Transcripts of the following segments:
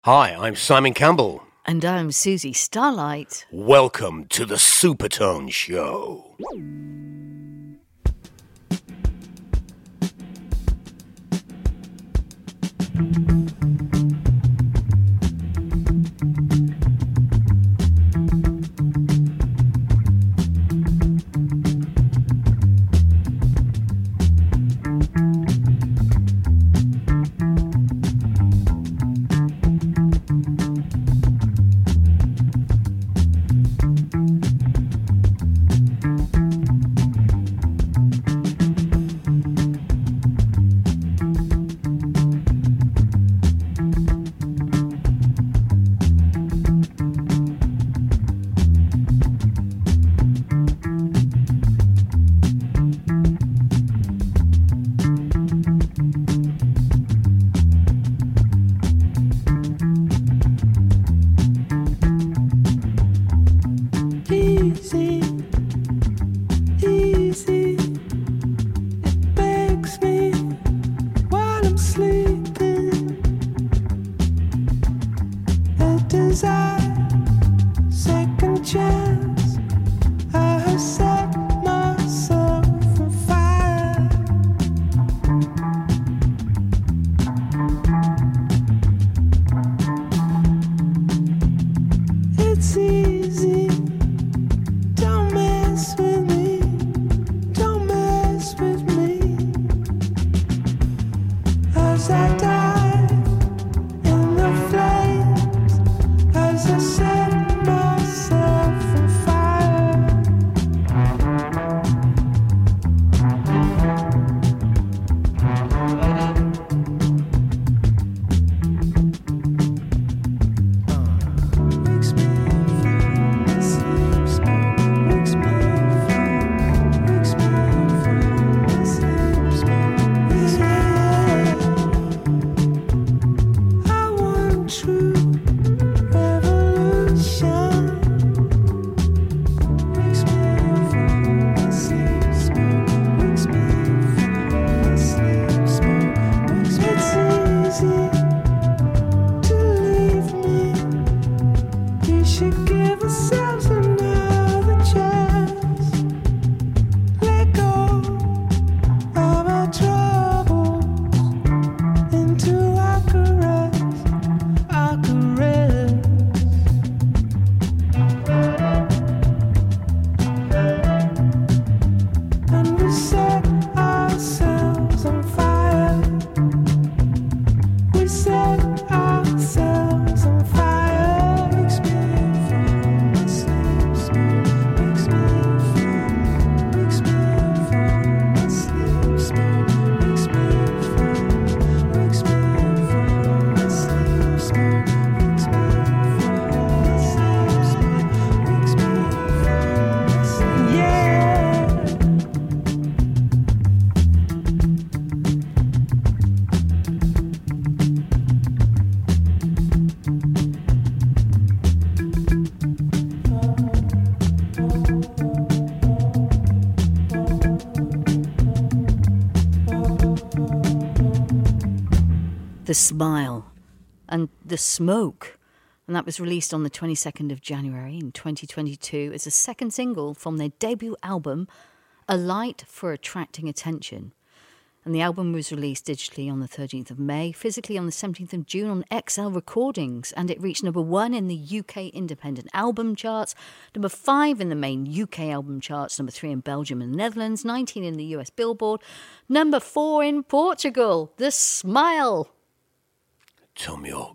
Hi, I'm Simon Campbell. And I'm Susie Starlight. Welcome to the Supertone Show. The Smile and The Smoke. And that was released on the 22nd of January in 2022 as a second single from their debut album, A Light for Attracting Attention. And the album was released digitally on the 13th of May, physically on the 17th of June on XL Recordings, and it reached number 1 in the UK Independent Album Charts, number 5 in the main UK album charts, number 3 in Belgium and Netherlands, 19 in the US Billboard, number 4 in Portugal. The Smile. Tom York.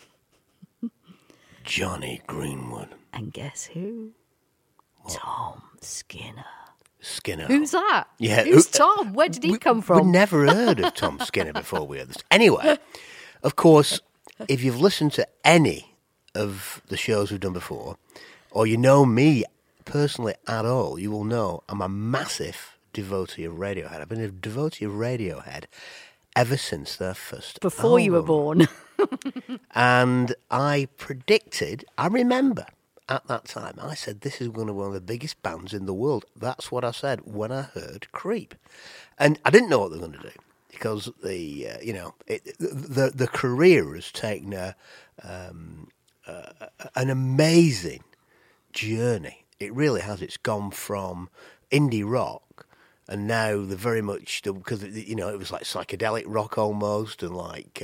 Johnny Greenwood. And guess who? What? Tom Skinner. Skinner. Who's that? Yeah, Who's Tom? Where did he come from? We'd never heard of Tom Skinner before we heard this. Anyway, of course, if you've listened to any of the shows we've done before, or you know me personally at all, you will know I'm a massive devotee of Radiohead. I've been a devotee of Radiohead ever since their first Before album. You were born. And I remember at that time, I said, this is one of the biggest bands in the world. That's what I said when I heard Creep. And I didn't know what they were going to do because the career has taken a an amazing journey. It really has. It's gone from indie rock, and now they're very much, because it was like psychedelic rock almost, and like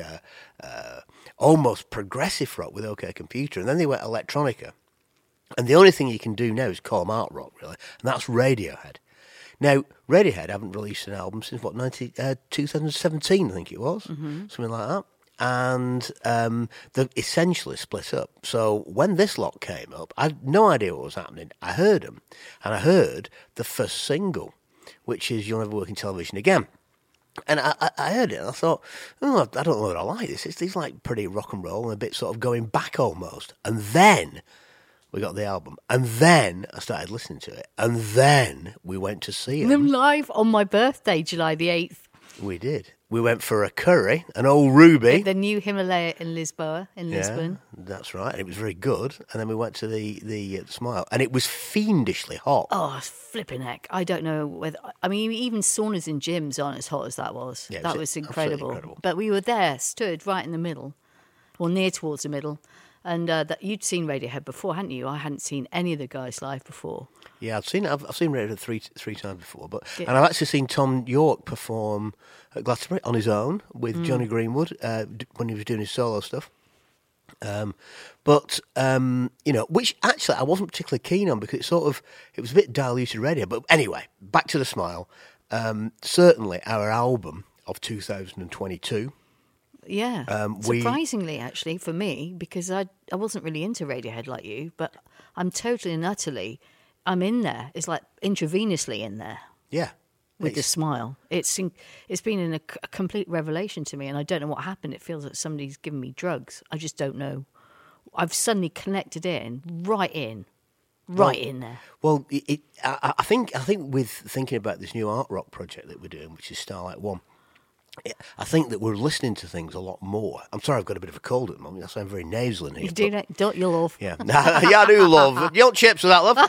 almost progressive rock with OK Computer, and then they went electronica, and the only thing you can do now is call them art rock, really, and that's Radiohead. Now, Radiohead haven't released an album since 2017, I think it was, something like that. And they're essentially split up. So when this lot came up, I had no idea what was happening. I heard them, and I heard the first single, which is You'll Never Work in Television Again. And I heard it, and I thought, I don't know whether I like this. It's like pretty rock and roll and a bit sort of going back almost. And then we got the album, and then I started listening to it, and then we went to see them live on my birthday, July the 8th. We did. We went for a curry, an old Ruby. At the new Himalaya in Lisboa, Lisbon. That's right. And it was very good. And then we went to the Smile, and it was fiendishly hot. Oh, flipping heck. I don't know whether... I mean, even saunas in gyms aren't as hot as that was. Yeah, that was incredible. But we were there, stood right in the middle, or near towards the middle. And you'd seen Radiohead before, hadn't you? I hadn't seen any of the guys live before. Yeah, I've seen Radiohead three times before, and I've actually seen Tom York perform at Glastonbury on his own with Johnny Greenwood when he was doing his solo stuff. Which actually I wasn't particularly keen on because it was a bit diluted radio. But anyway, back to the Smile. Certainly our album of 2022. Yeah, surprisingly, actually, for me, because I wasn't really into Radiohead like you, but I'm totally and utterly, I'm in there. It's like intravenously in there. Yeah. With the Smile. It's been a complete revelation to me, and I don't know what happened. It feels like somebody's given me drugs. I just don't know. I've suddenly connected right in there. Well, I think with thinking about this new art rock project that we're doing, which is Starlight One, I think that we're listening to things a lot more. I'm sorry, I've got a bit of a cold at the moment. I sound very nasal in here. You do, don't you, love? Yeah, yeah, I do, love. You want chips with that, love?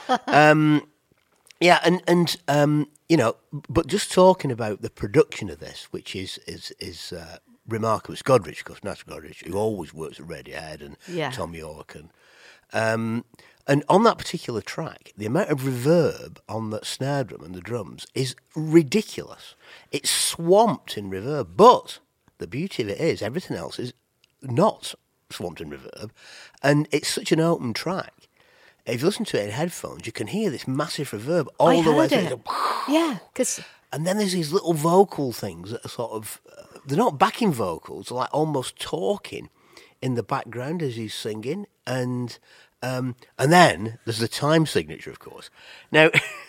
But just talking about the production of this, which is remarkable. It's Godrich, of course, Nat Godrich, who always works at Radiohead, and Tom York, and on that particular track, the amount of reverb on the snare drum and the drums is ridiculous. It's swamped in reverb, but the beauty of it is everything else is not swamped in reverb, and it's such an open track. If you listen to it in headphones, you can hear this massive reverb all the way through. Yeah, because... And then there's these little vocal things that are sort of... they're not backing vocals, they're like almost talking in the background as he's singing, and then there's the time signature, of course. Now,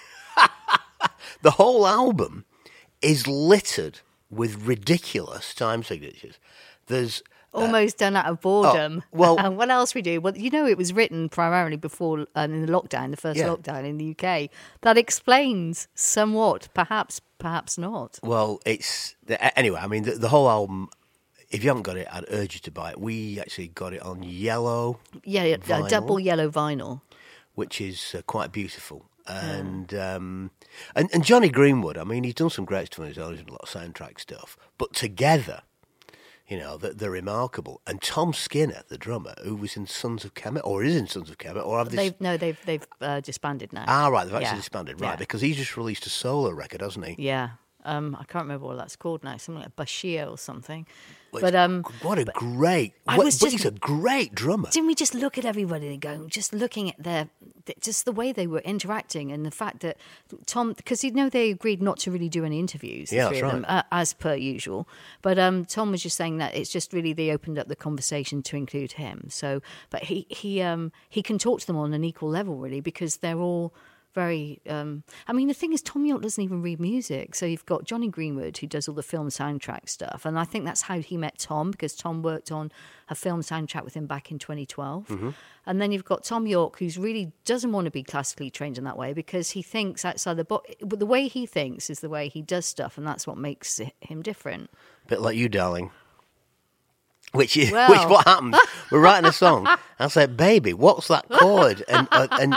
the whole album is littered with ridiculous time signatures. There's... almost done out of boredom. Well, what else we do? Well, it was written primarily before in the lockdown, the first lockdown in the UK. That explains somewhat, perhaps not. Well, anyway. I mean, the whole album. If you haven't got it, I'd urge you to buy it. We actually got it on yellow. Yeah, vinyl, double yellow vinyl, which is quite beautiful. And Johnny Greenwood. I mean, he's done some great stuff on his own. He's done a lot of soundtrack stuff, but together. They're remarkable. And Tom Skinner, the drummer, who was in Sons of Kemet, or is in Sons of Kemet, or have they? They've disbanded now. Ah, right, they've actually disbanded, right? Yeah. Because he's just released a solo record, hasn't he? Yeah, I can't remember what that's called now. Something like Bashir or something. Well, he's a great drummer. Didn't we just look at everybody going, just looking at just the way they were interacting, and the fact that Tom, because they agreed not to really do any interviews, the three of them, as per usual. But Tom was just saying that it's just really they opened up the conversation to include him. So, but he can talk to them on an equal level, really, because they're all very... the thing is, Tom York doesn't even read music. So you've got Johnny Greenwood, who does all the film soundtrack stuff. And I think that's how he met Tom, because Tom worked on a film soundtrack with him back in 2012. Mm-hmm. And then you've got Tom York, who's really doesn't want to be classically trained in that way, because he thinks outside the box. But the way he thinks is the way he does stuff, and that's what makes him different. A bit like you, darling. Which what happened? We're writing a song. I said, "Baby, what's that chord?"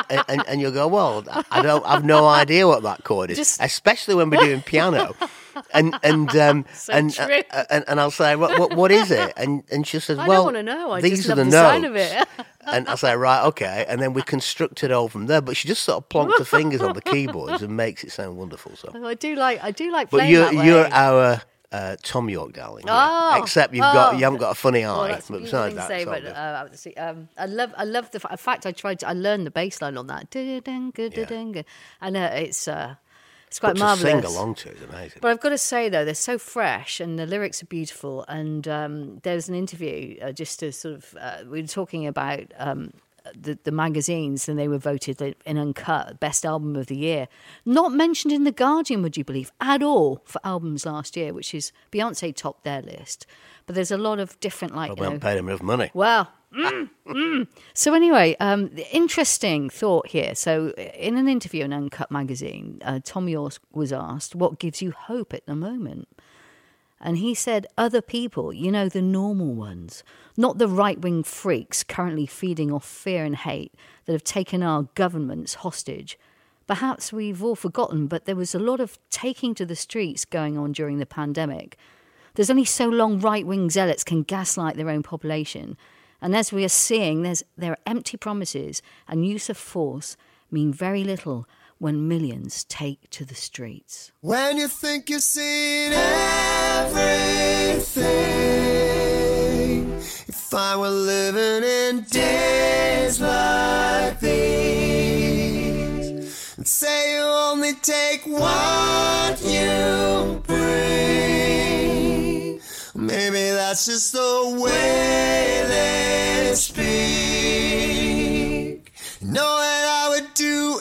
And you'll go, "Well, I've no idea what that chord is." Especially when we're doing piano. true. And I'll say, what is it? And she says, I well, don't want to know. I these just are love the the sound notes. of it. And I say, right, okay. And then we construct it all from there. But she just sort of plonks her fingers on the keyboards and makes it sound wonderful. So, I do like but playing that way. you're our Tom York, darling. Oh, except you haven't got a funny eye. Well, that's a but beautiful besides thing to that, say, it's all but good. I love the. In fact, I learned the bass line on that. And it's quite But marvelous. to sing along to is amazing. But I've got to say, though, they're so fresh and the lyrics are beautiful. And there was an interview just to sort of, we were talking about the magazines, and they were voted in Uncut Best Album of the Year. Not mentioned in The Guardian, would you believe, at all for albums last year, which is Beyonce topped their list. But there's a lot of different, We haven't paid him enough money. Well, So anyway, interesting thought here. So in an interview in Uncut magazine, Tom York was asked, what gives you hope at the moment? And he said, other people, the normal ones, not the right-wing freaks currently feeding off fear and hate that have taken our governments hostage. Perhaps we've all forgotten, but there was a lot of taking to the streets going on during the pandemic. There's only so long right-wing zealots can gaslight their own population. And as we are seeing, there are empty promises and use of force mean very little when millions take to the streets. When you think you've seen everything, if I were living in days like these, and say you only take what you bring, maybe that's just the way they speak. Know that I would do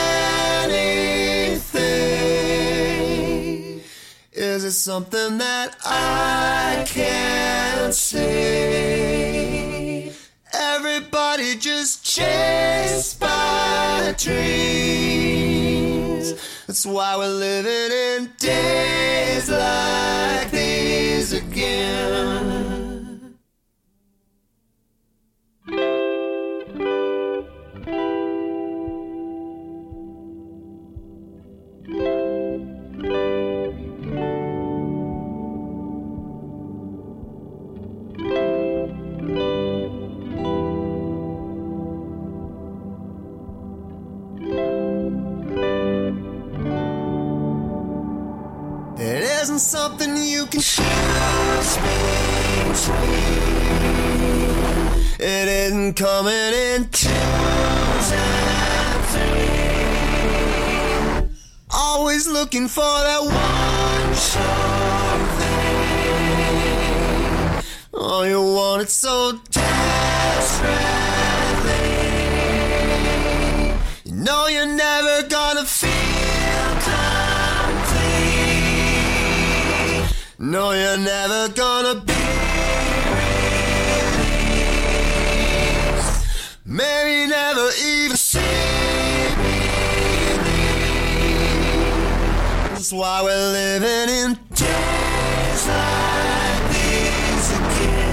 anything. Is it something that I can't see? Everybody just chased by dreams. That's why we're living in days like these again. It isn't something you can choose between. It isn't coming in twos and threes. Always looking for that one sure thing. Oh, you want it so desperately. You know you're never gonna feel complete. No, you're never gonna be released. Maybe never even see me. That's why we're living in days like these again.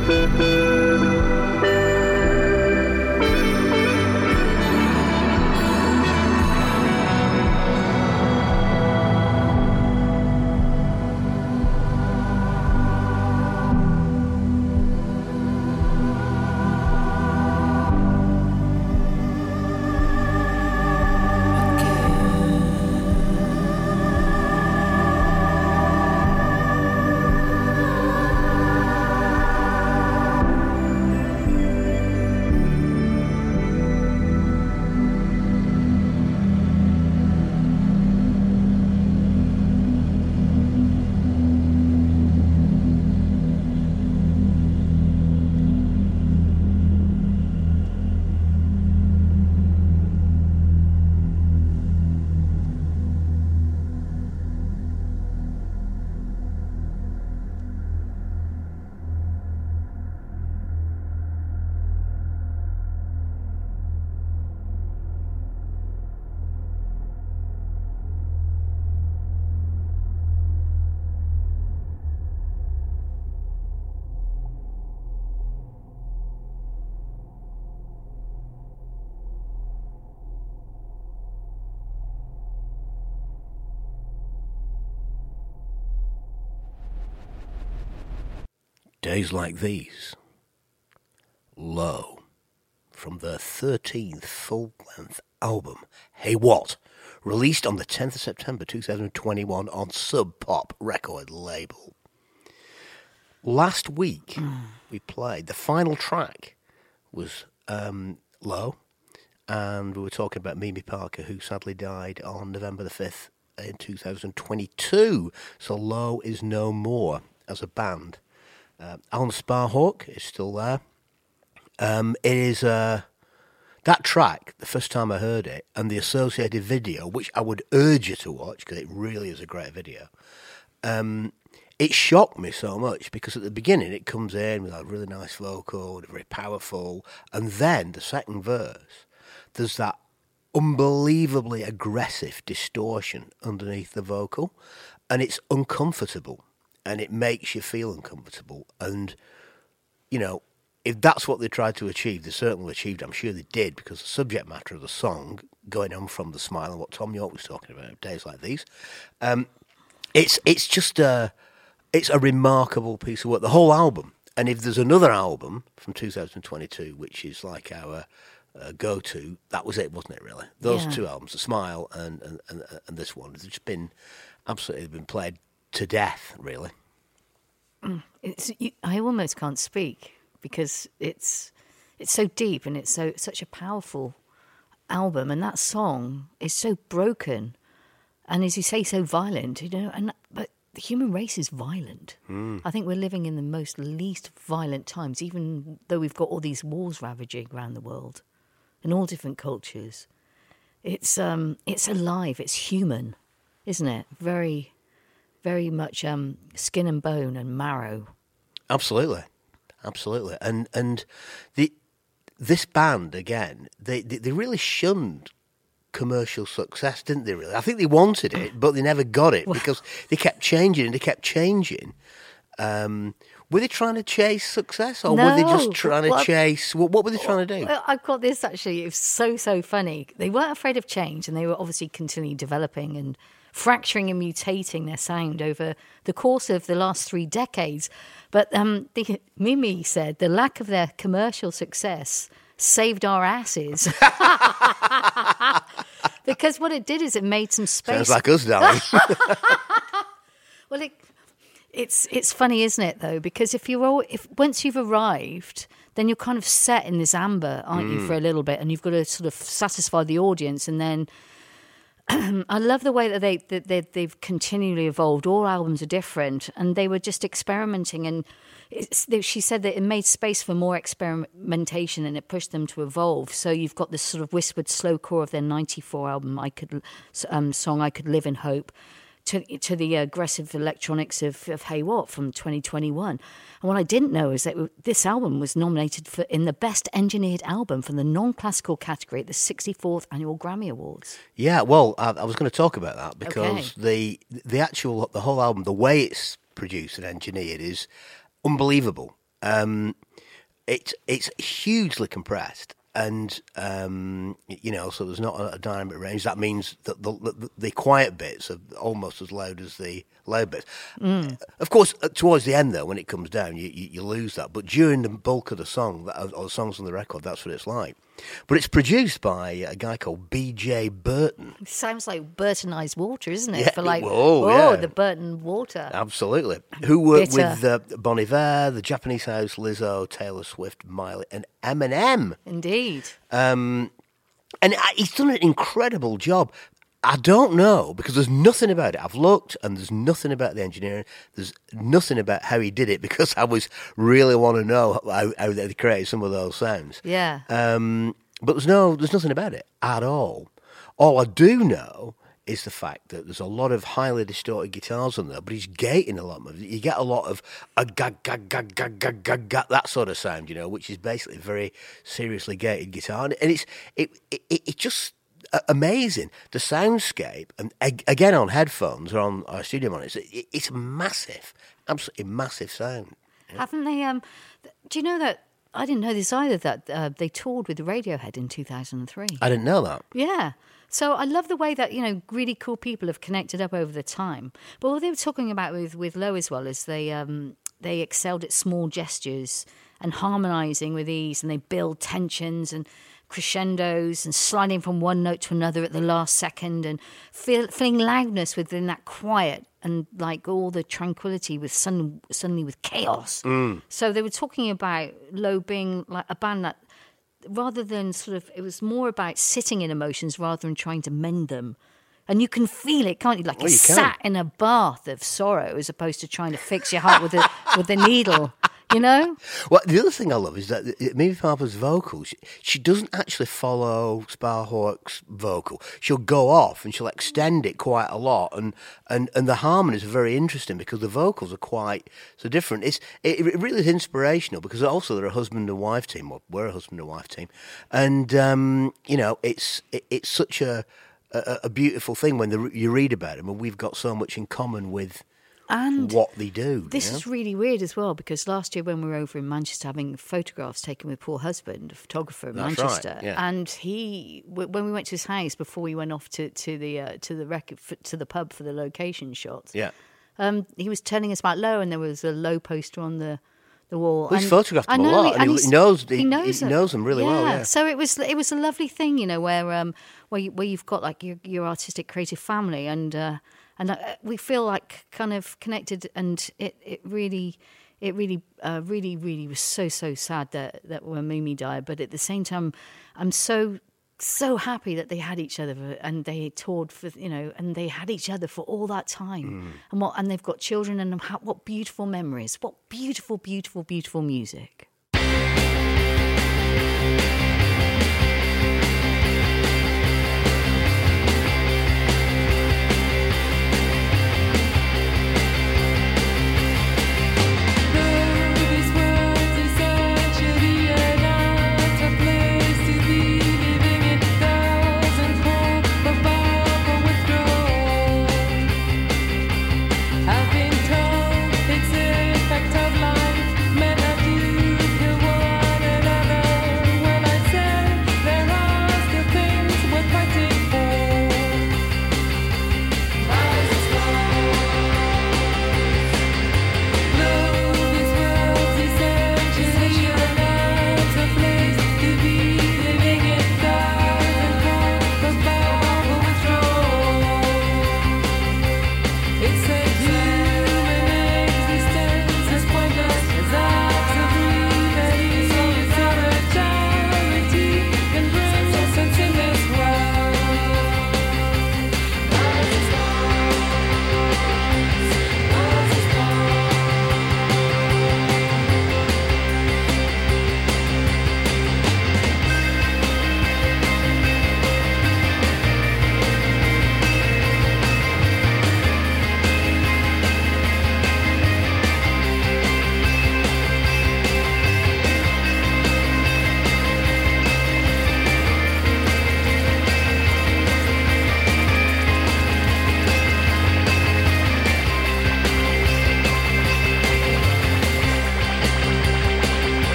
Days Like These, Low, from their 13th full-length album, Hey What, released on the 10th of September 2021 on Sub Pop record label. Last week, we played, the final track was Low, and we were talking about Mimi Parker, who sadly died on November the 5th in 2022, so Low is no more as a band. Alan Sparhawk is still there. It is that track, the first time I heard it, and the associated video, which I would urge you to watch because it really is a great video. It shocked me so much because at the beginning it comes in with a really nice vocal, very powerful, and then the second verse, there's that unbelievably aggressive distortion underneath the vocal, and it's uncomfortable. And it makes you feel uncomfortable. And, you know, if that's what they tried to achieve, they certainly achieved. I'm sure they did, because the subject matter of the song, going on from the smile and what Tom York was talking about, Days Like These, it's just it's a remarkable piece of work. The whole album. And if there's another album from 2022, which is like our go-to, that was it, wasn't it, really? Those two albums, The Smile and this one, have just been absolutely been played to death, really. I almost can't speak because it's so deep and it's such a powerful album, and that song is so broken, and as you say, so violent. But the human race is violent. I think we're living in the most least violent times, even though we've got all these wars ravaging around the world, in all different cultures. It's alive. It's human, isn't it? Very, very much skin and bone and marrow. Absolutely. And this band, again, they really shunned commercial success, didn't they, really? I think they wanted it, but they never got it because they kept changing and they kept changing. Were they trying to chase success, or were they just trying to chase... What were they trying to do? I've got this, actually. It was so funny. They weren't afraid of change, and they were obviously continually developing and fracturing and mutating their sound over the course of the last 3 decades. But Mimi said the lack of their commercial success saved our asses. Because what it did is it made some space. Sounds like us, darling. Well, it's funny, isn't it, though? Because if once you've arrived, then you're kind of set in this amber, aren't you, for a little bit, and you've got to sort of satisfy the audience, and then I love the way that they've continually evolved. All albums are different, and they were just experimenting. And she said that it made space for more experimentation, and it pushed them to evolve. So you've got this sort of whispered slow core of their '94 album, song "I Could Live in Hope," to the aggressive electronics of Hey What from 2021. And what I didn't know is that this album was nominated in the Best Engineered Album from the non-classical category at the 64th Annual Grammy Awards. Yeah, well, I was going to talk about that because the whole album, the way it's produced and engineered is unbelievable. It's hugely compressed, and so there's not a dynamic range. That means that the quiet bits are almost as loud as the loud bits. Of course, towards the end though, when it comes down, you lose that. But during the bulk of the song, or the songs on the record, that's what it's like. But it's produced by a guy called B.J. Burton. It sounds like Burtonized water, isn't it? Yeah, For like, yeah. the Burton water. Absolutely. Who worked Bitter. with Bon Iver, The Japanese House, Lizzo, Taylor Swift, Miley, and Eminem. Indeed. And he's done an incredible job. I don't know, because there's nothing about it. I've looked, and there's nothing about the engineering. There's nothing about how he did it, because I really want to know how they created some of those sounds. Yeah. But there's nothing about it at all. All I do know is the fact that there's a lot of highly distorted guitars on there, but he's gating a lot of it. You get a lot of a gag, that sort of sound, which is basically very seriously gated guitar, and it's just amazing. The soundscape, and again on headphones or on our studio monitors, it's massive, absolutely massive sound. Haven't they? Do you know that? I didn't know this either. That they toured with Radiohead in 2003. I didn't know that. Yeah. So I love the way that really cool people have connected up over the time. But what they were talking about with Low as well is they excelled at small gestures and harmonising with ease, and they build tensions and crescendos and sliding from one note to another at the last second, and feeling loudness within that quiet, and like all the tranquility with suddenly with chaos. So they were talking about Low being like a band that, rather than it was more about sitting in emotions rather than trying to mend them. And you can feel it, can't you? Like sat in a bath of sorrow as opposed to trying to fix your heart with a needle. Well, the other thing I love is that Mimi Harper's vocals, she doesn't actually follow Sparhawk's vocal. She'll go off and she'll extend it quite a lot, and the harmonies are very interesting because the vocals are quite so different. It really is inspirational, because also they're a husband and wife team, or we're a husband and wife team, and it's such a beautiful thing when you read about them, and we've got so much in common with what they do. This is really weird as well, because last year when we were over in Manchester having photographs taken with Paul Husband, a photographer in Manchester, right, yeah. and when we went to his house before we went off to the pub for the location shots, he was telling us about Low, and there was a Low poster on the wall. Well, he's photographed them a lot, and he knows them really well. Yeah. So it was a lovely thing, where you've got like your artistic creative family, and we feel like kind of connected, and it really was so sad that when Mimi died. But at the same time, I'm so happy that they had each other, and they toured for and they had each other for all that time, and they've got children, and what beautiful memories, what beautiful music. I've been told it's a fact of life, men are due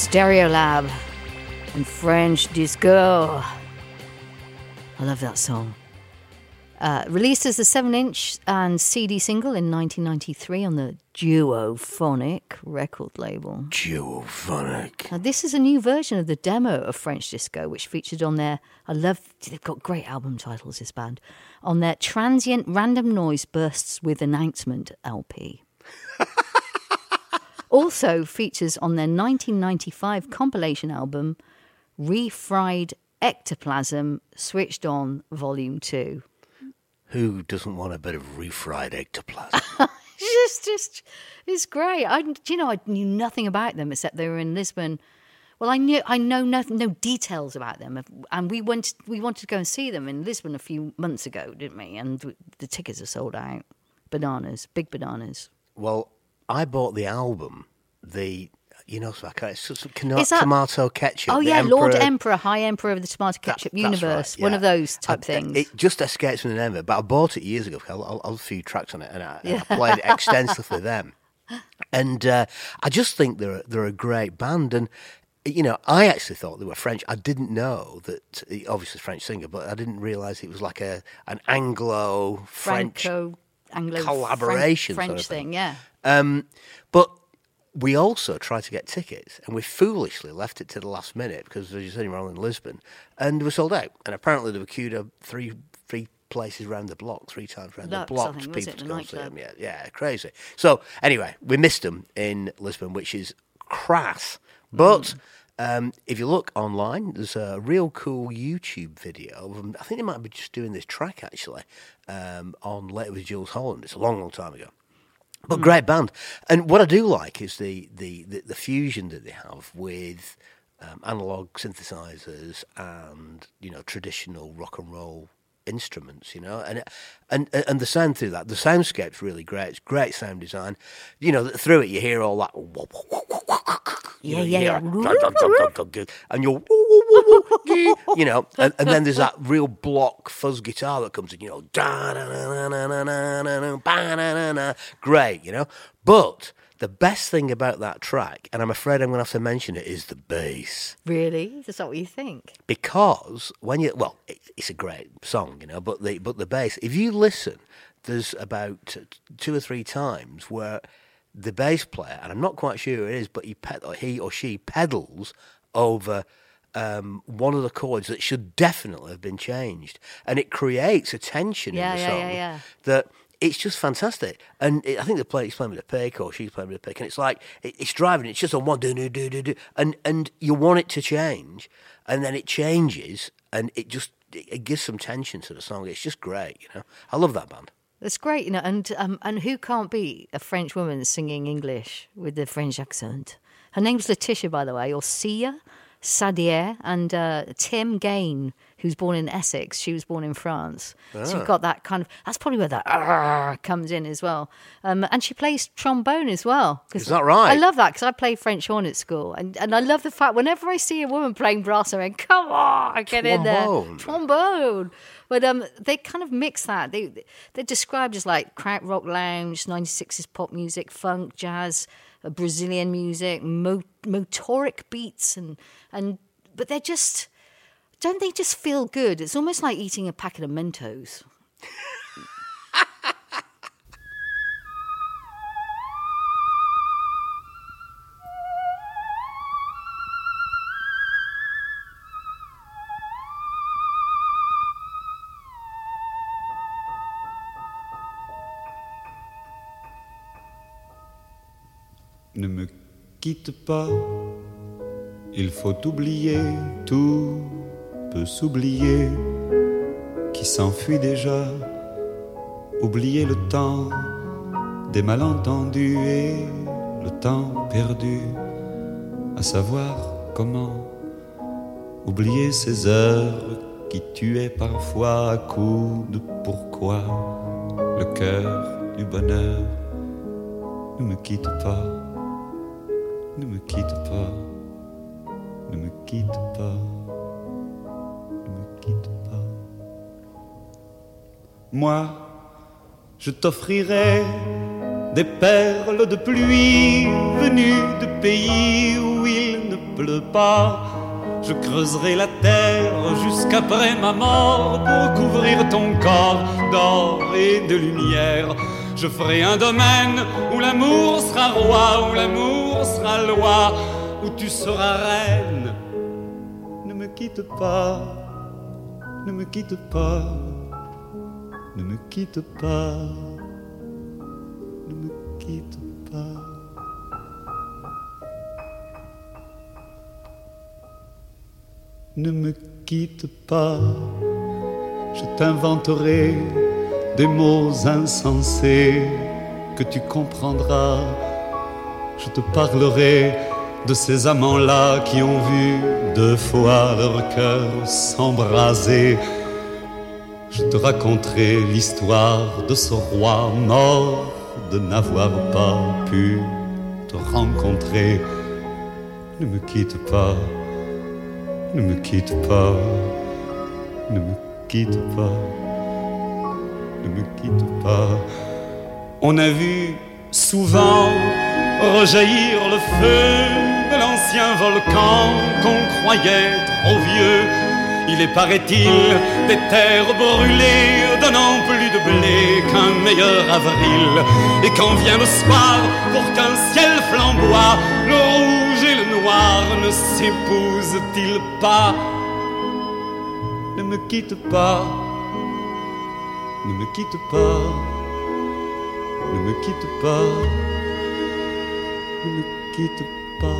Stereolab and French Disco. I love that song. Released as a 7-inch and CD single in 1993 on the Duophonic record label. Duophonic. Now, this is a new version of the demo of French Disco, which featured on their, they've got great album titles, this band, on their Transient Random Noise Bursts with Announcement LP. Also features on their 1995 compilation album, Refried Ectoplasm Switched On Volume 2. Who doesn't want a bit of refried ectoplasm? It's great. I knew nothing about them except they were in Lisbon. Well, I know no details about them, and we wanted to go and see them in Lisbon a few months ago, didn't we? And the tickets are sold out. Bananas, big bananas. Well, I bought the album. It's tomato ketchup. Oh, yeah, Emperor, Lord Emperor, High Emperor of the Tomato Ketchup Universe. Right, yeah. One of those type things. It just escapes me the name of it, but I bought it years ago. I had a few tracks on it, and I played it extensively then. And I just think they're a great band. And, I actually thought they were French. I didn't know that, obviously French singer, but I didn't realise it was like an Anglo-French collaboration French sort of thing, yeah. But we also tried to get tickets, and we foolishly left it to the last minute because there was only around in Lisbon, and we sold out. And apparently they were queued up three places around the block, 3 times around the block for people to go see them. Yeah, crazy. So anyway, we missed them in Lisbon, which is crass. But if you look online, there's a real cool YouTube video of them. I think they might be just doing this track actually on Later with Jules Holland. It's a long, long time ago. But great band. And what I do like is the fusion that they have with analog synthesizers and, traditional rock and roll instruments, and the sound through that. The soundscape's really great. It's great sound design. Through it you hear all that. Yeah. And you're, and then there's that real block fuzz guitar that comes in, great, But the best thing about that track, and I'm afraid I'm going to have to mention it, is the bass. Really? Is that what you think? Because it's a great song, but the bass, if you listen, there's about 2 or 3 times where the bass player, and I'm not quite sure who it is, but he or she pedals over one of the chords that should definitely have been changed, and it creates a tension in the song that it's just fantastic. And I think he's playing with a pick, or she's playing with a pick, and it's like it's driving. It's just on one do, and you want it to change, and then it changes, and it gives some tension to the song. It's just great, I love that band. That's great, and who can't be a French woman singing English with the French accent? Her name's Letitia, by the way, or Sia Sadier, and Tim Gain, who's born in Essex. She was born in France. So you've got that kind of, that's probably where that comes in as well. And she plays trombone as well. Is that right? I love that because I played French horn at school. And I love the fact whenever I see a woman playing brass, I mean, come on, get in there. Trombone. But they kind of mix that. They're described as like krautrock lounge, 96's pop music, funk, jazz, Brazilian music, motoric beats, but they're just, don't they just feel good? It's almost like eating a packet of Mentos. Ne me quitte pas, il faut oublier, tout peut s'oublier, qui s'enfuit déjà, oublier le temps des malentendus et le temps perdu, à savoir comment oublier ces heures qui tuaient parfois à coups de pourquoi, le cœur du bonheur. Ne me quitte pas. Ne me quitte pas, ne me quitte pas, ne me quitte pas. Moi, je t'offrirai des perles de pluie venues de pays où il ne pleut pas, je creuserai la terre jusqu'après ma mort pour couvrir ton corps d'or et de lumière. Je ferai un domaine où l'amour sera roi, où l'amour sera loi, où tu seras reine. Ne me quitte pas, ne me quitte pas, ne me quitte pas, ne me quitte pas. Ne me quitte pas, je t'inventerai des mots insensés que tu comprendras. Je te parlerai de ces amants-là qui ont vu 2 fois leur cœur s'embraser. Je te raconterai l'histoire de ce roi mort de n'avoir pas pu te rencontrer. Ne me quitte pas, ne me quitte pas, ne me quitte pas, ne me quitte pas. On a vu souvent rejaillir le feu de l'ancien volcan qu'on croyait trop vieux. Il est, paraît-il, des terres brûlées donnant plus de blé qu'un meilleur avril. Et quand vient le soir, pour qu'un ciel flamboie, le rouge et le noir ne s'épousent-ils pas? Ne me quitte pas, ne me quitte pas, ne me quitte pas, ne me quitte pas.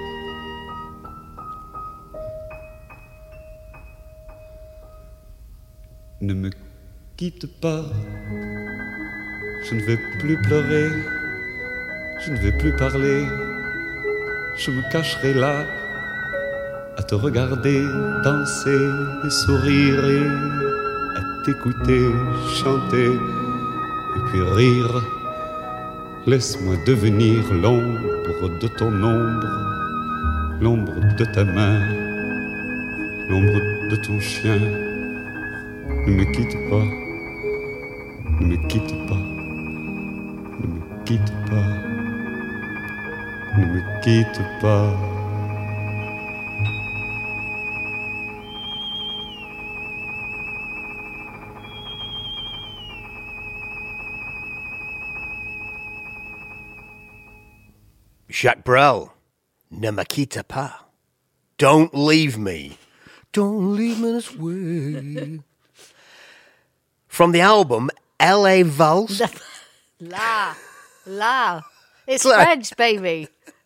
Ne me quitte pas, je ne vais plus pleurer, je ne vais plus parler, je me cacherai là, à te regarder danser et sourire et à t'écouter chanter et puis rire. Laisse-moi devenir l'ombre de ton ombre, l'ombre de ta main, l'ombre de ton chien. Ne me quitte pas, ne me quitte pas, ne me quitte pas, ne me quitte pas. Jacques Brel, Ne me quitte pas. Don't leave me. Don't leave me this way. From the album L.A. Vals. La. It's French, baby.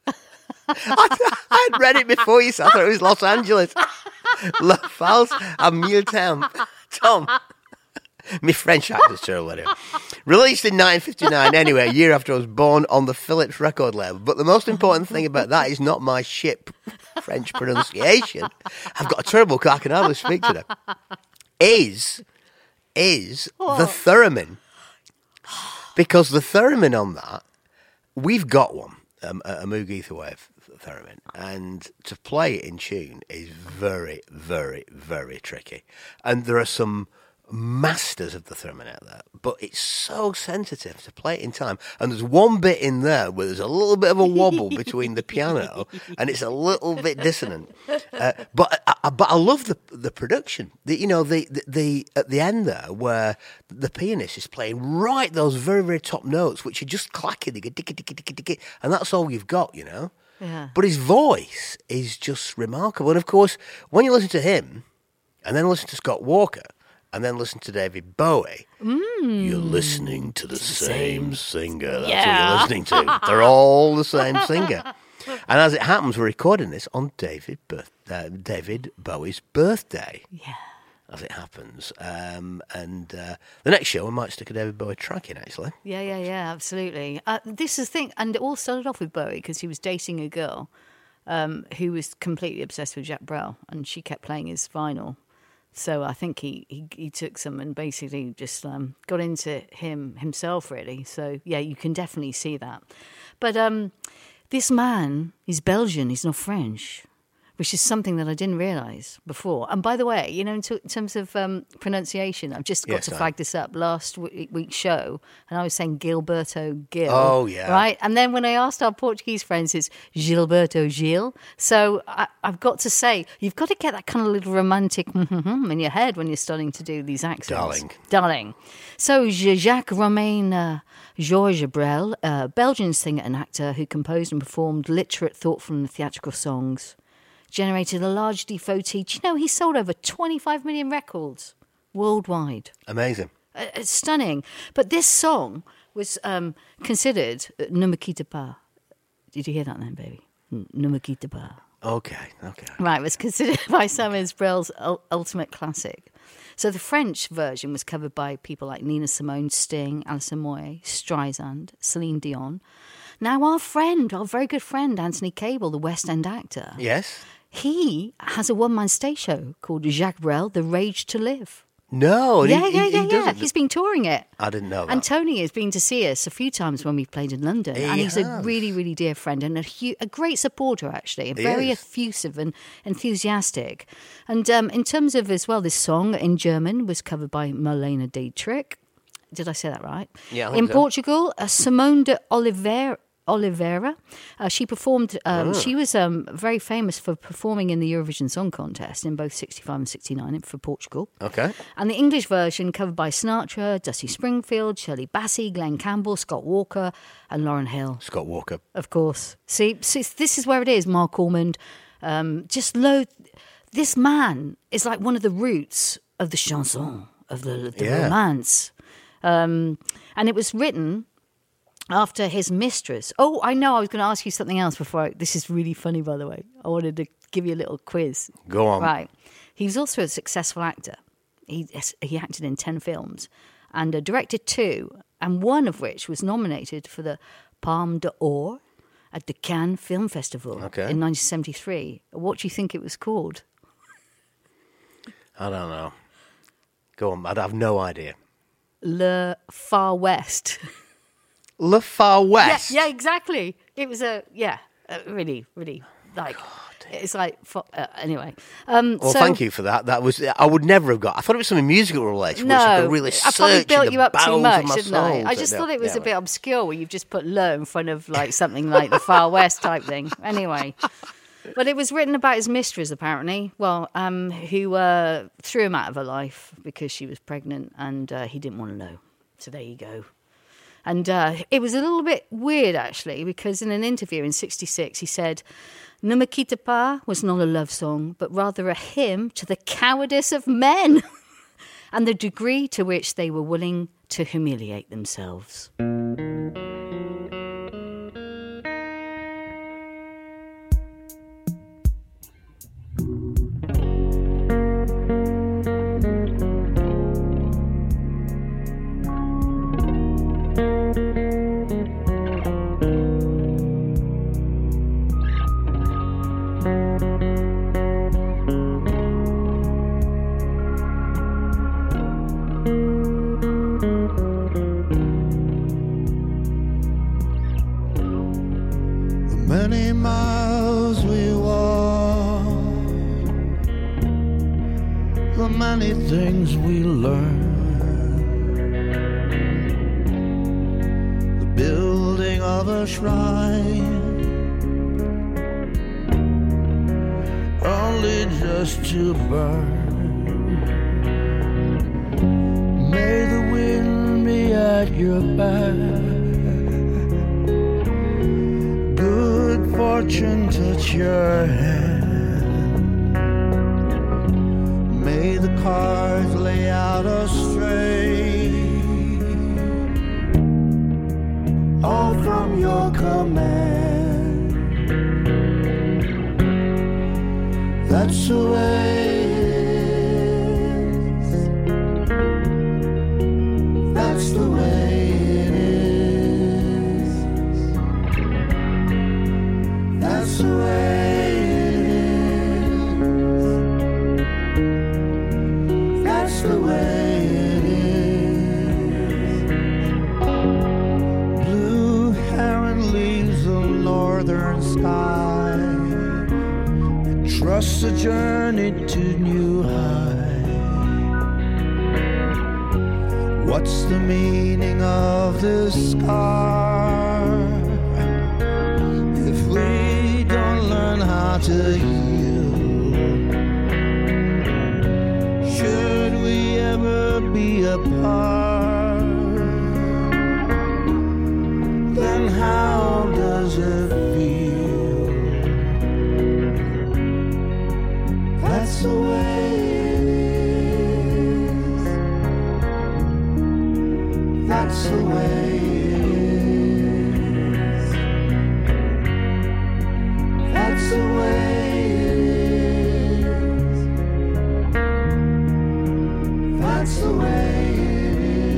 I'd read it before you, so I thought it was Los Angeles. La Vals à Mille Temps. Tom. My French accent's terrible anyway. Released in 1959 anyway, a year after I was born on the Philips record label. But the most important thing about that is not my shit French pronunciation. I've got a terrible I can hardly speak today. Is the theremin. Because the theremin on that, we've got one, a Moog Etherwave theremin, and to play it in tune is very, very, very tricky. And there are some masters of the theremin out there, but it's so sensitive to play it in time. And there's one bit in there where there's a little bit of a wobble between the piano, and it's a little bit dissonant. But I love the production. The at the end there where the pianist is playing right those very, very top notes, which are just clacking, and that's all you've got, you know. Yeah. But his voice is just remarkable, and of course, when you listen to him, and then listen to Scott Walker. And then listen to David Bowie. You're listening to the same singer. That's what you're listening to. They're all the same singer. And as it happens, we're recording this on David Bowie's birthday. Yeah. As it happens. And the next show, we might stick a David Bowie track in, actually. Yeah, absolutely. This is the thing. And it all started off with Bowie because he was dating a girl who was completely obsessed with Jacques Brel. And she kept playing his vinyl. So I think he took some and basically just got into himself, really. So, yeah, you can definitely see that. But this man is Belgian. He's not French. which is something that I didn't realise before. And by the way, you know, in terms of pronunciation, I've just got to flag this up. Last week's show, and I was saying Gilberto Gil. Oh, yeah. Right? And then when I asked our Portuguese friends, it's Gilberto Gil. So I've got to say, you've got to get that kind of little romantic in your head when you're starting to do these accents. Darling. So Jacques Romain Georges Brel, a Belgian singer and actor who composed and performed literate, thoughtful and theatrical songs, generated a large devotee. Do you know he sold over 25 million records worldwide? Amazing. It's stunning. But this song was considered Ne me quitte pas. Did you hear that then, baby? Ne me quitte pas. Okay. Right, it was considered by some as Brel's ultimate classic. So the French version was covered by people like Nina Simone, Sting, Alison Moyet, Streisand, Celine Dion. Now our very good friend, Anthony Cable, the West End actor. Yes. He has a one-man stage show called Jacques Brel, The Rage to Live. No. Yeah. He's been touring it. I didn't know that. And Tony has been to see us a few times when we've played in London. And he's a really, really dear friend and a great supporter, actually. Very effusive and enthusiastic. And in terms of, as well, this song in German was covered by Marlene Dietrich. Did I say that right? Yeah, I think in so. Portugal, Simone de Oliveira. She performed, she was very famous for performing in the Eurovision Song Contest in both 65 and 69 for Portugal. Okay. And the English version covered by Sinatra, Dusty Springfield, Shirley Bassey, Glenn Campbell, Scott Walker and Lauryn Hill. Scott Walker. Of course. See, this is where it is, Mark Ormond. This man is like one of the roots of the chanson, of the romance. And it was written after his mistress. Oh, I know. I was going to ask you something else before. This is really funny, by the way. I wanted to give you a little quiz. Go on. Right. He was also a successful actor. He acted in 10 films and directed 2, and one of which was nominated for the Palme d'Or at the Cannes Film Festival in 1973. What do you think it was called? I don't know. Go on. I have no idea. Le Far West. Le Far West. Yeah, exactly. It was really, really like. God. It's like anyway. Well, thank you for that. That was I would never have got. I thought it was something musical related. No, which I could really I probably built you up too much, didn't I? Soul, I just thought it was a bit obscure where you've just put "le" in front of like something like the Far West type thing. Anyway. But it was written about his mistress, apparently. Well, who threw him out of her life because she was pregnant, and he didn't want to know. So there you go. And it was a little bit weird, actually, because in an interview in '66, he said, "Ne me quitte pas" was not a love song, but rather a hymn to the cowardice of men and the degree to which they were willing to humiliate themselves. Many miles we walk, the many things we learn, the building of a shrine, only just to burn. May the wind be at your back, fortune touch your hand. May the cards lay out astray, all from your command. That's the way it is. That's the way. That's the way it is. That's the way it is. Blue heron leaves the northern sky. It us a journey to new heights. What's the meaning of this scar if we don't learn how to heal? Should we ever be apart, then how does it feel? That's the way it is. That's the way it is. That's the way it is. That's the way it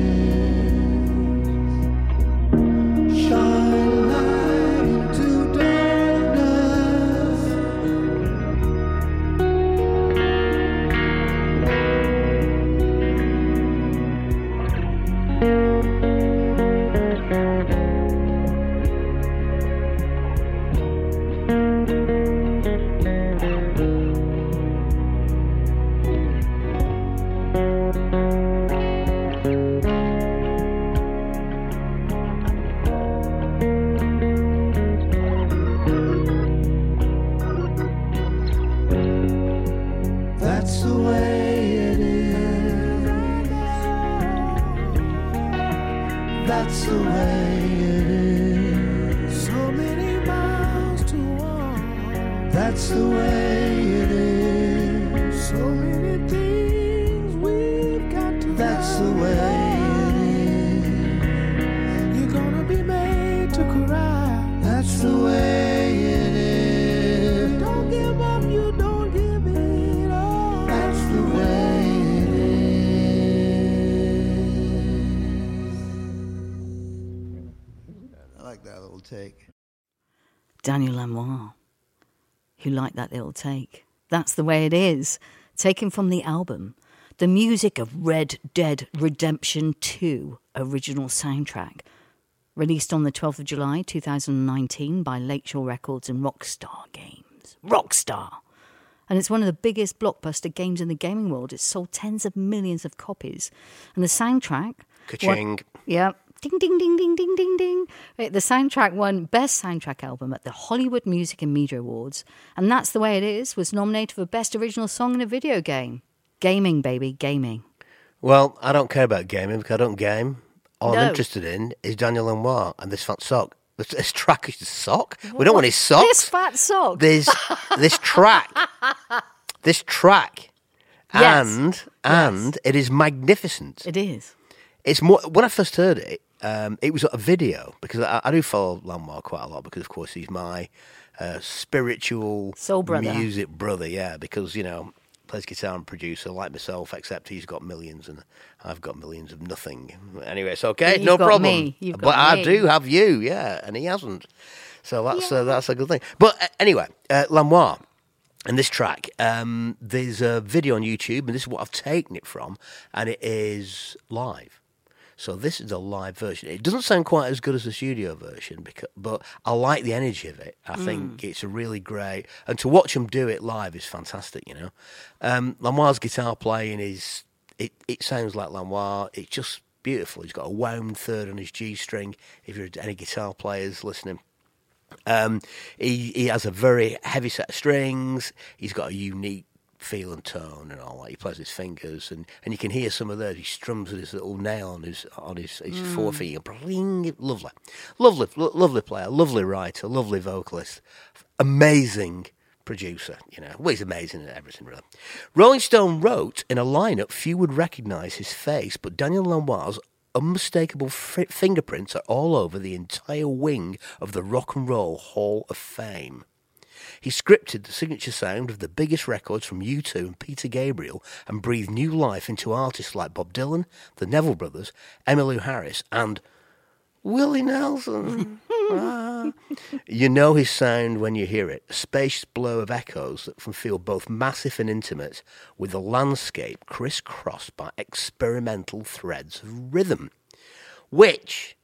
is. Shine light into darkness. That's the way it is. That's the way it is. So many miles to walk. That's the way it is. So many things we've got to. That's the way it is. You're gonna be made to cry. That's the way it is. Don't give up, you don't give it up. That's the way it is. I like that little take. Daniel Lanois, who liked that little take. That's the way it is. Taken from the album, the music of Red Dead Redemption 2 original soundtrack, released on the 12th of July 2019 by Lakeshore Records and Rockstar Games. Rockstar! And it's one of the biggest blockbuster games in the gaming world. It's sold tens of millions of copies. And the soundtrack... Ka-ching. Yeah. Ding, ding, ding, ding, ding, ding, ding. The soundtrack won Best Soundtrack Album at the Hollywood Music and Media Awards. And That's the Way It Is was nominated for Best Original Song in a Video Game. Gaming, baby, gaming. Well, I don't care about gaming because I don't game. All I'm interested in is Daniel Lanois and this fat sock. This track is the sock. What? We don't want his socks. This fat sock. There's this track. This track. Yes. And it is magnificent. It is. It's more, when I first heard it, it was a video, because I do follow Lanois quite a lot, because of course he's my spiritual soul brother. Music brother, yeah, because, you know, plays guitar and producer like myself, except he's got millions and I've got millions of nothing. Anyway, it's okay, no problem. But I do have you, yeah, and he hasn't. So that's a good thing. But anyway, Lanois. And this track, there's a video on YouTube, and this is what I've taken it from, and it is live. So this is a live version. It doesn't sound quite as good as the studio version, but I like the energy of it. I think it's a really great... And to watch him do it live is fantastic, you know. Lanois' guitar playing is... It sounds like Lanois. It's just beautiful. He's got a wound third on his G string, if you're any guitar players listening. He has a very heavy set of strings. He's got a unique feel and tone and all that. He plays his fingers, and you can hear some of those. He strums with his little nail on his forefinger. Lovely player, lovely writer, lovely vocalist, amazing producer. You know, well, he's amazing at everything, really. Rolling Stone wrote, in a lineup few would recognise his face, but Daniel Lanois' unmistakable fingerprints are all over the entire wing of the Rock and Roll Hall of Fame. He scripted the signature sound of the biggest records from U2 and Peter Gabriel and breathed new life into artists like Bob Dylan, the Neville Brothers, Emmylou Harris and Willie Nelson. You know his sound when you hear it, a spacious blur of echoes that can feel both massive and intimate, with the landscape crisscrossed by experimental threads of rhythm, which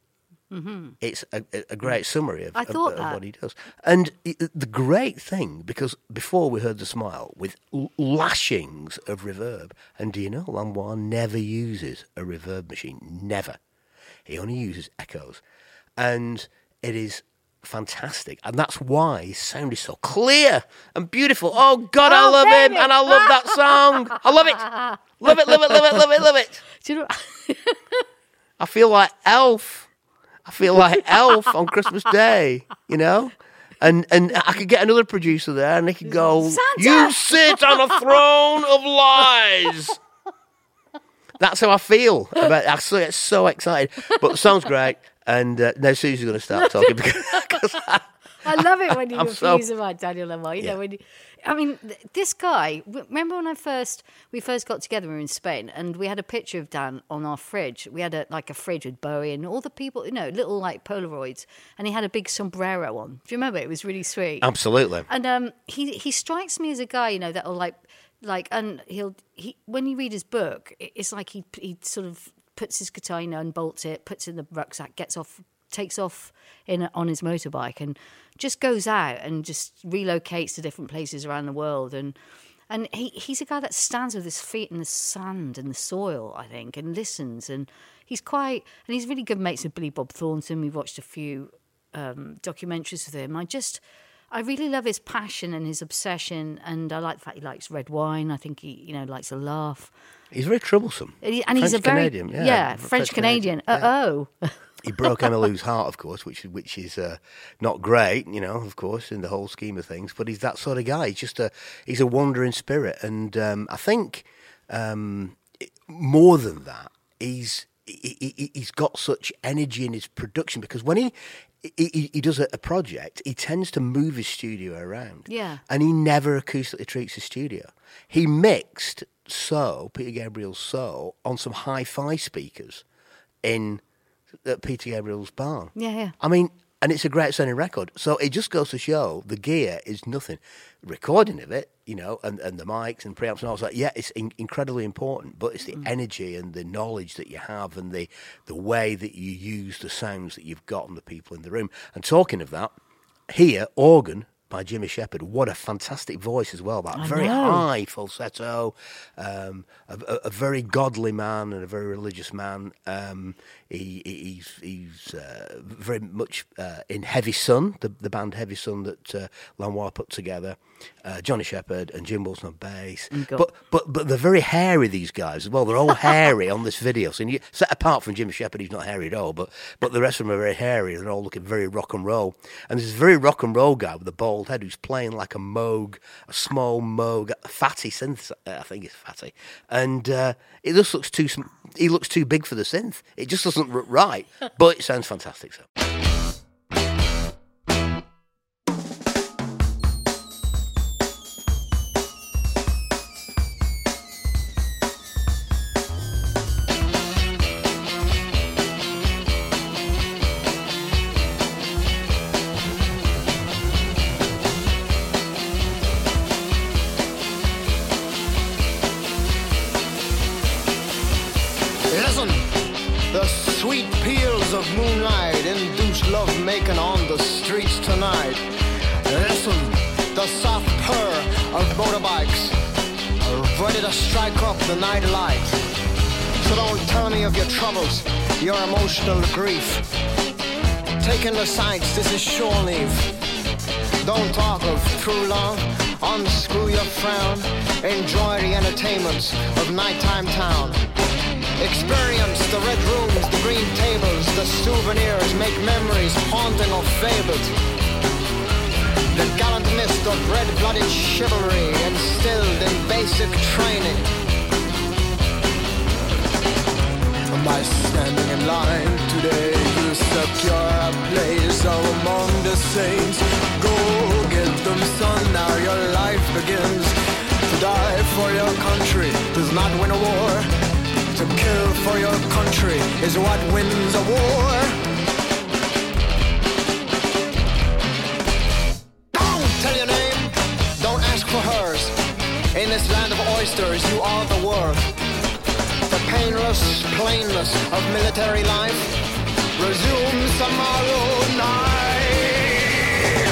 It's a great summary of that. what he does. And the great thing, because before we heard The Smile with lashings of reverb, and do you know Lanois never uses a reverb machine? Never. He only uses echoes. And it is fantastic. And that's why his sound is so clear and beautiful. Oh, God, I love him. And I love that song. I love it. Love it, love it, love it, love it, love it. Do you know? I feel like Elf. I feel like Elf on Christmas Day, you know? And I could get another producer there and they could go, Santa! You sit on a throne of lies. That's how I feel. I get so excited. But the song's great. And now Susie's going to start talking because I love it when you I'm refuse about Daniel Lanois. You know, when this guy. Remember when we first got together? We were in Spain, and we had a picture of Dan on our fridge. We had a fridge with Bowie and all the people, you know, little like Polaroids, and he had a big sombrero on. Do you remember? It was really sweet. Absolutely. And he strikes me as a guy, you know, that'll and he when you read his book, it's like he sort of puts his guitar, you know, and bolts it, puts it in the rucksack, takes off on his motorbike and just goes out and just relocates to different places around the world. And he's a guy that stands with his feet in the sand and the soil, I think, and listens. And he's really good mates with Billy Bob Thornton. We've watched a few documentaries with him. I really love his passion and his obsession, and I like the fact he likes red wine. I think he, you know, likes a laugh. He's very troublesome. And he's a very Canadian, French Canadian. He broke Emmylou's heart, of course, which is not great, you know, of course, in the whole scheme of things. But he's that sort of guy. He's a wandering spirit, and I think more than that, he's got such energy in his production because when he does a project, he tends to move his studio around. Yeah. And he never acoustically treats his studio. He mixed Peter Gabriel's So on some hi-fi speakers at Peter Gabriel's barn. Yeah. I mean, and it's a great sounding record. So it just goes to show the gear is nothing. Recording of it, you know, and the mics and preamps and all that, yeah, it's incredibly important, but it's the energy and the knowledge that you have and the way that you use the sounds that you've got and the people in the room. And talking of that, here, Organ by Jimmy Shepherd. What a fantastic voice as well. That very high falsetto, a very godly man and a very religious man. He's very much in Heavy Sun, the band Heavy Sun that Lanois put together. Johnny Shepherd and Jim Wilson on bass. But they're very hairy, these guys as well. They're all hairy on this video. So set apart from Jimmy Shepherd, he's not hairy at all, but the rest of them are very hairy. They're all looking very rock and roll. And there's this very rock and roll guy with a bald head who's playing like a Moog, a small Moog, a Fatty synth. I think it's Fatty. And it just looks he looks too big for the synth. It just doesn't look right, but it sounds fantastic. So. Moonlight induced love making on the streets tonight. Listen, the soft purr of motorbikes ready to strike up the night light. So don't tell me of your troubles, your emotional grief. Taking the sights, this is shore leave. Don't talk of true love, unscrew your frown. Enjoy the entertainments of nighttime town. Experience the red rooms, the green tables, the souvenirs, make memories haunting or fabled. The gallant mist of red-blooded chivalry instilled in basic training. By standing in line today, you secure a place among the saints. Go get them, son, now your life begins. To die for your country does not win a war. To kill for your country is what wins a war. Don't tell your name, don't ask for hers. In this land of oysters, you are the worth. The painless plainness of military life resumes tomorrow night.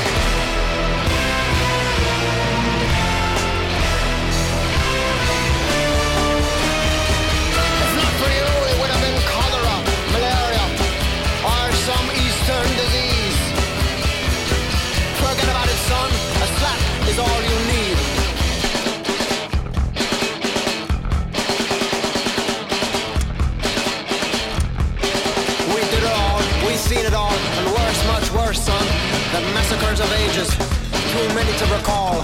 If not for you, it would have been cholera, malaria, or some eastern disease. Forget about it, son. A slap is all you need. We did it all, we seen it all, and worse, much worse, son. The massacres of ages, too many to recall.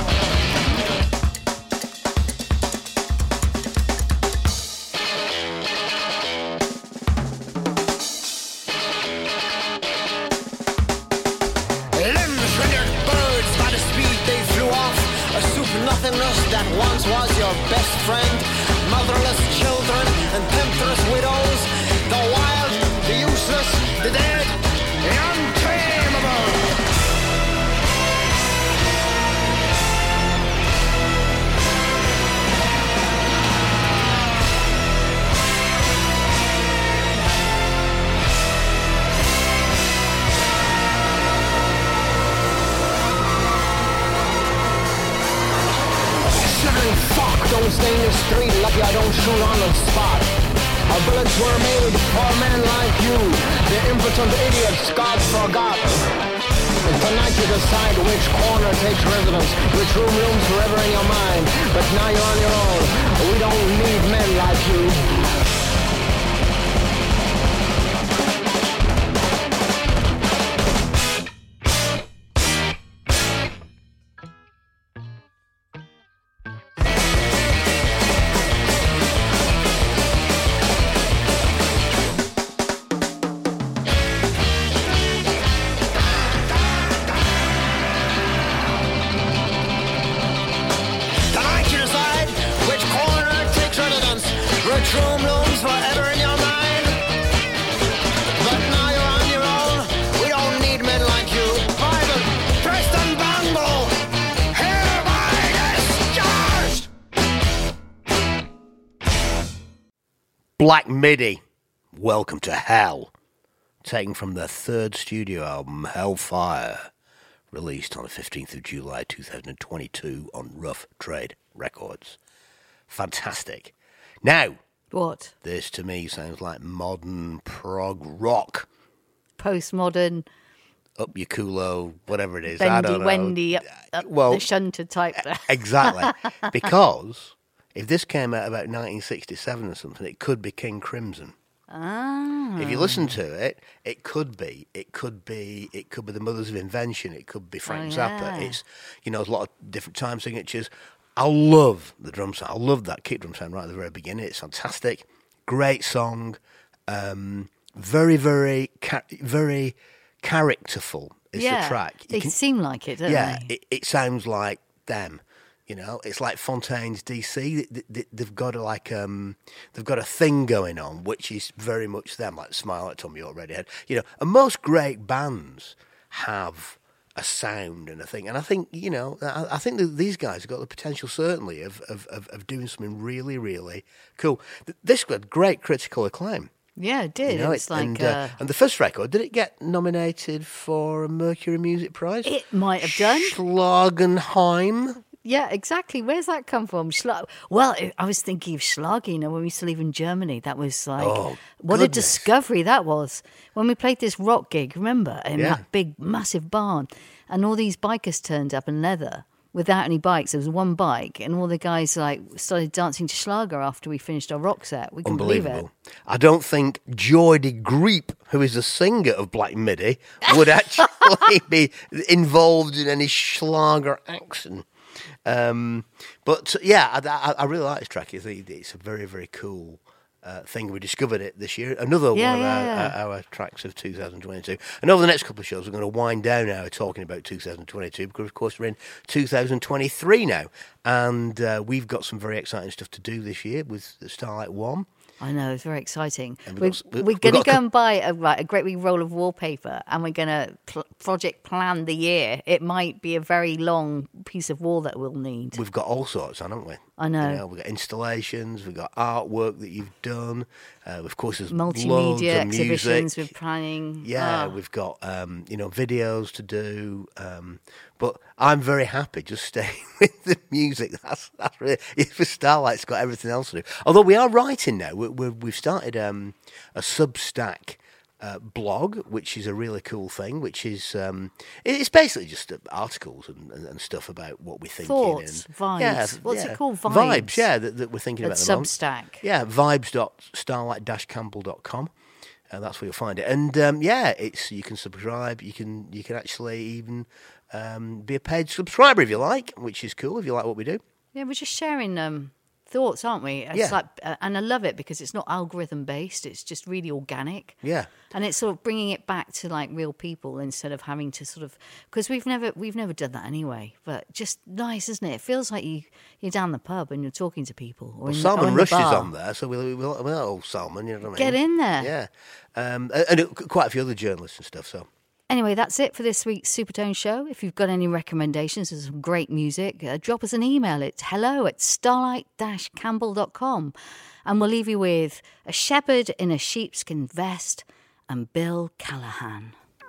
Limbs rendered birds by the speed they flew off. A soup nothingness that once was your best friend. Motherless children and temptress widows. The wild, the useless, the dead, the untamable. Shivering fuck, don't stay in the street. Lucky I don't shoot on the spot. Our bullets were made for men like you, the impotent idiots God forgot. And tonight you decide which corner takes residence, which room looms forever in your mind. But now you're on your own. We don't need men like you. Tonight you decide which corner takes residence, which room looms forever in your mind. But now you're on your own. We don't need men like you. Private Preston Bungle, hereby discharged. Black Midi, Welcome to Hell, taken from their third studio album, Hellfire, released on the 15th of July 2022 on Rough Trade Records. Fantastic. Now, What? this to me sounds like modern prog rock. Postmodern, Up your culo, whatever it is. I bendy, don't know. wendy, up well, the shunter type. Exactly. Because if this came out about 1967 or something, it could be King Crimson. Ah. If you listen to it, it could be the Mothers of Invention. It could be Frank Zappa. yeah. It's, there's a lot of different time signatures. I love the drum sound. I love that kick drum sound right at the very beginning. It's fantastic. Great song. Very, very, very characterful is the track. They seem like it, don't they? It sounds like them. It's like Fontaine's DC. They've got they've got a thing going on, which is very much them, like Smile at Tommy York, Radiohead. And most great bands have a sound and a thing. And I think, I think that these guys have got the potential, certainly, of doing something really, really cool. This got great critical acclaim. Yeah, it did. It's like... and the first record, did it get nominated for a Mercury Music Prize? it might have done. Schlagenheim. Yeah, exactly. Where's that come from? I was thinking of Schlager, when we used to live in Germany. That was like, what a goodness. discovery that was. When we played this rock gig, remember, in Yeah. that big, massive barn, and all these bikers turned up in leather without any bikes. There was one bike, and all the guys started dancing to Schlager after we finished our rock set. We couldn't believe it. Unbelievable. I don't think Joy de Griep, who is the singer of Black Midi, would actually be involved in any Schlager action. But yeah, I really like this track. It's a very, very cool thing. We discovered it this year. Another one of our tracks of 2022. And over the next couple of shows, we're going to wind down now talking about 2022 because, of course, we're in 2023 now. And we've got some very exciting stuff to do this year with Starlight One. I know, it's very exciting. And We're going to go and buy a great big roll of wallpaper, and we're going to project plan the year. It might be a very long piece of wall that we'll need. We've got all sorts, haven't we? I know. You know, we've got installations, we've got artwork that you've done. Of course, there's loads Multimedia of exhibitions music. we're planning. Yeah, we've got videos to do. But I'm very happy just staying with the music. That's really, for Starlight's got everything else to do. Although we are writing now. We've started a Substack blog, which is a really cool thing. Which is it's basically just articles and stuff about what we're thinking. Thoughts, and, vibes. What's it called? Vibes. Vibes. Yeah, that we're thinking about. At the moment. Substack. Yeah, vibes.starlight-campbell.com. That's where you'll find it. And it's you can subscribe. You can actually even be a paid subscriber if you like, which is cool if you like what we do. Yeah, we're just sharing thoughts, aren't we? It's like, and I love it because it's not algorithm based. It's just really organic. Yeah, and it's sort of bringing it back to like real people instead of having to sort of, because we've never done that anyway. But just nice, isn't it? It feels like you're down the pub and you're talking to people. Or Salman or Rushdie's bar. on there, so we'll old Salman. You know what I mean? Get in there. Yeah, and quite a few other journalists and stuff. So. Anyway, that's it for this week's Supertone show. If you've got any recommendations of some great music, drop us an email. It's hello@starlight-campbell.com. And we'll leave you with A Shepherd in a Sheepskin Vest and Bill Callahan.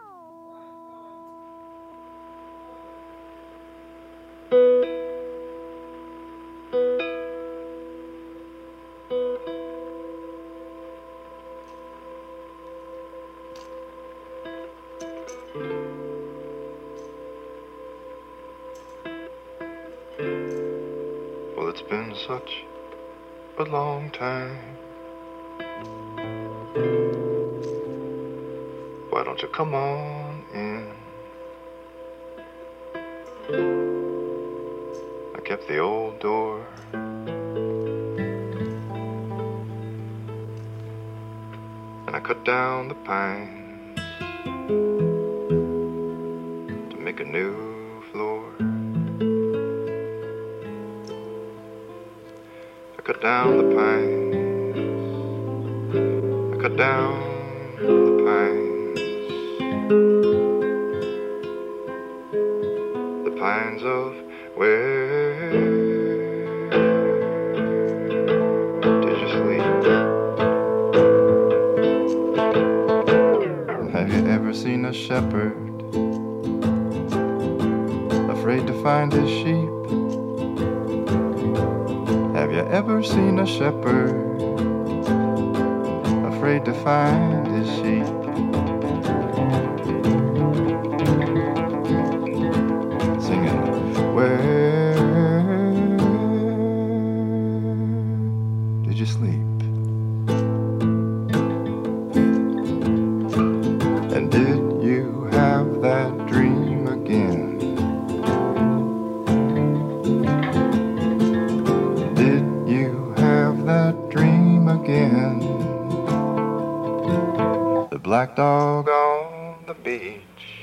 Well, it's been such a long time. Why don't you come on in? I kept the old door and I cut down the pines to make a new floor. I cut down the pines. I cut down the pines. The pines of where did you sleep? Have you ever seen a shepherd afraid to find his sheep? Have you ever seen a shepherd afraid to find his sheep? Singing, where did you sleep? And did you have that dream again? Again, the black dog on the beach.